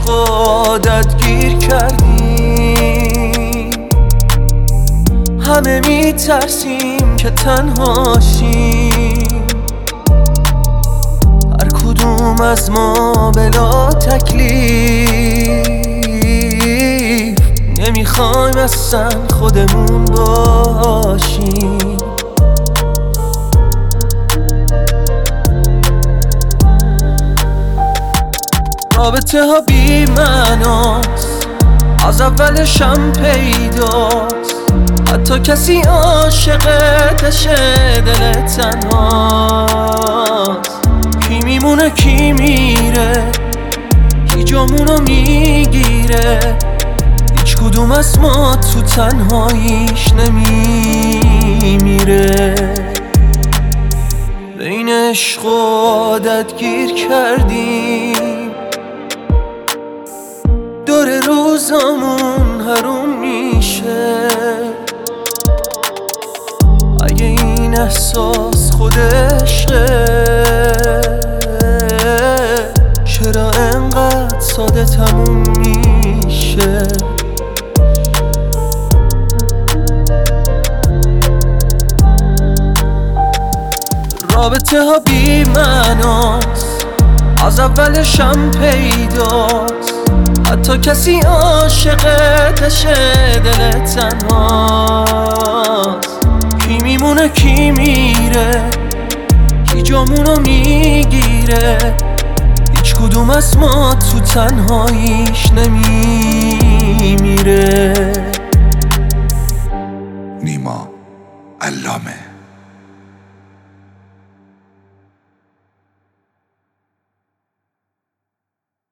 عشق عادت گیر کردیم، همه میترسیم که تنها شیم، هر کدوم از ما بلا تکلیف، نمیخوایم اصلا خودمون باشیم. رابطه ها بی معناست، از اولشم پیداست، حتی کسی عاشقتشه دل تنهاست. کی میمونه کی میره، کی جامونو میگیره، هیچ کدوم از ما تو تنهاییش نمیمیره. بین عشق و عادت گیر کردیم، دور روزامون حروم میشه. اگه این احساس خود عشقه، چرا انقدر ساده تموم میشه؟ رابطه ها بی معناست، از اولشم پیداست، حتی کسی عاشقتشه دل تنهاست. کی میمونه کی میره، کی جامونو میگیره، هیچ کدوم از ما تو تنهاییش نمیمیره. نیما علامه.